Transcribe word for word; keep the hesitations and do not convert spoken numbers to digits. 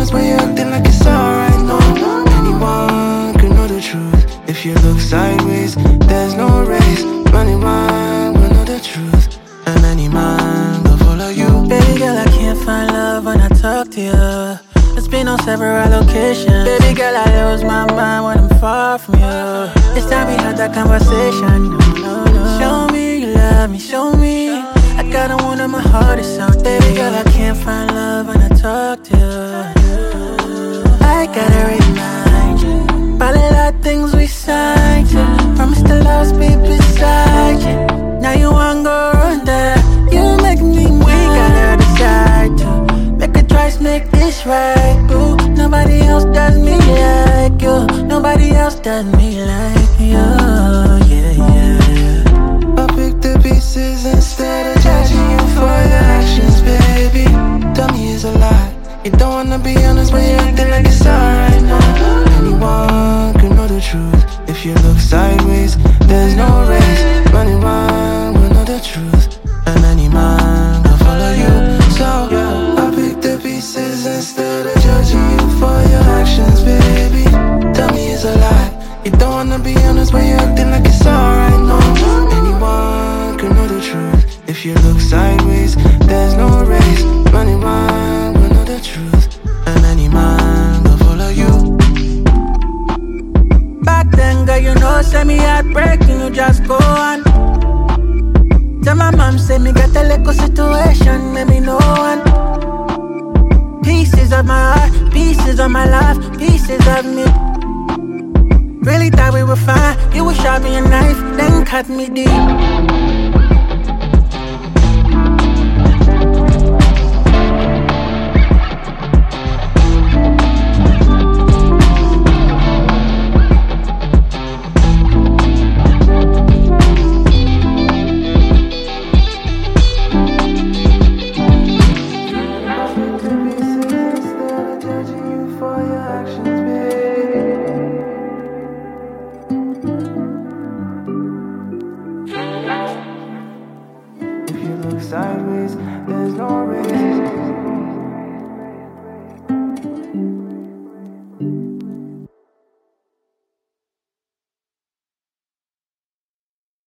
honest when you're acting like it's alright. No, anyone can know the truth. If you look sideways, there's no race. Anyone will know the truth, and any man will follow you. Baby girl, I can't find love when I talk to you. It's been on several locations. Baby girl, I lose my mind when I'm far from you. It's time we had that conversation. No, no, no. Show me you love me, show me. I got a one in my heart, it's out there. Baby girl, I can't find love when I talk to you. I gotta remind you about a lot of things we signed to. Promise to love, be beside you. Now you wanna go run that. You make me mad. We gotta decide to make a choice, make this right, boo. Nobody else does me like you. Nobody else does me like you. Yeah, yeah, yeah. I'll pick the pieces instead of judging you for your actions, baby. Tell me it's a lie. You don't wanna be honest when you're acting like it's alright. No, anyone can know the truth. If you look sideways, there's no race. Anyone will know the truth, and any man will follow you. So I'll pick the pieces instead of judging you for your actions, baby. Tell me it's a lie. You don't wanna be honest when you're acting like it's alright. No, anyone can know the truth. If you look sideways, there's no race. Anyone will know the truth, and any man will follow you. Back then, girl, you know, send me heartbreaking, you just go on. Tell my mom, say me got a little situation, let me know one. Pieces of my heart, pieces of my life, pieces of me. Really thought we were fine, you would sharp me a knife, then cut me deep. Sideways, there's no race.